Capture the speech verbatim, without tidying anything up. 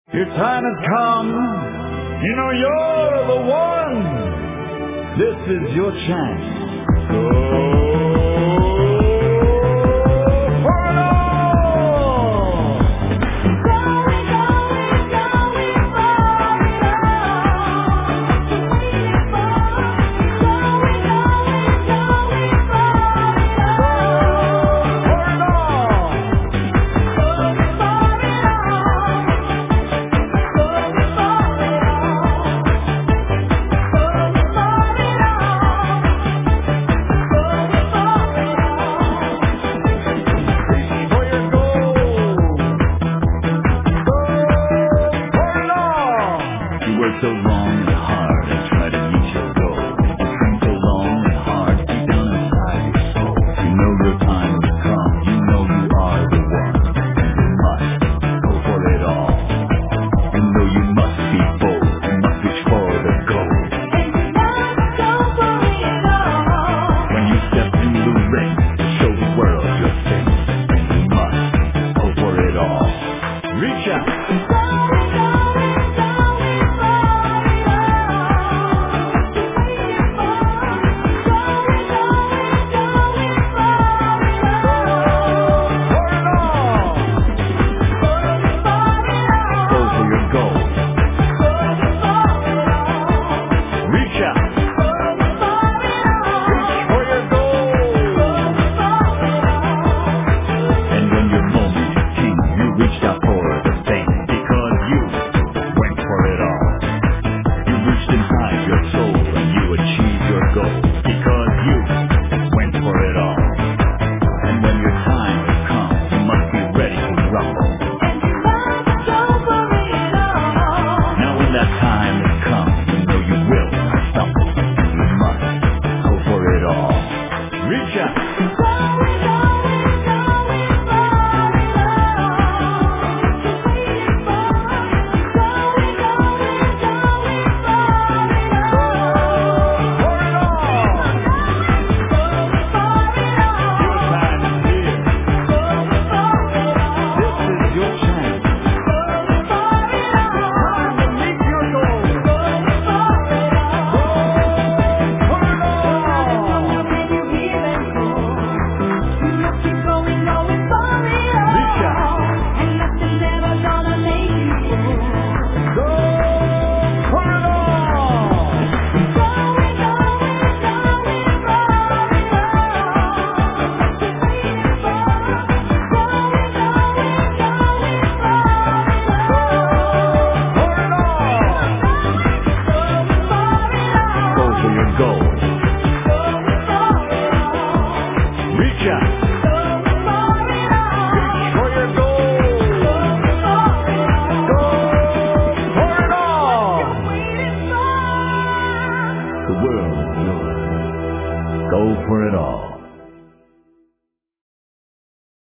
Your time has come. You know you're the one. This is your chance. Go for it all. Going, going, going for it all. Waiting for. Going, going, going for it all. For it all. Going for it all. Going for it all. Going for it all. Going for it all. Reach for your goal. Go for it all. You work so long and hard and try to reach your goal. You train so long and hard deep down inside your soul. You know your time has come. You know you are the one. You must go for it all. You know you must be bold. You must reach for the goal. And you must go for it all. When you step in the ring, show the world your thing. And you must go for it all. Reach out. Going, going, going for it all. Waiting for. Going, going, going for it all. For it all. Going for it all. Go for your goal. Going for it all. Reach out. Going for it all. Reach for your goal. Going for it all. And when your moment came, you reached out for the thing because you went for it all. You reached inside your soul and you achieved your goal because you went for it all. And when your time has come, you must be ready to rumble. And you must go for it all. Now when that time has come, you know you will stumble. You must go for it all. Reach out. Going, going, going for it all. Waiting for. Going, going, going for it all. For it all. Going for it all. Your time is here. Going for it all. This is your chance. Going for it all. Time to meet your goal. Going for it all. For it all. When you hear it call, you must keep going, going for it all. Reach out. And nothing's ever gonna make you fall. Go for it all. Going, going, going for it all. Waiting for. Going, going, going for it all. For it all. Going for it all. Go for your goal. Going for it all. Reach out. Going for it all. Reach for your goal. Going for it all. Go for it all. Waiting for. The world is yours. Go for it all.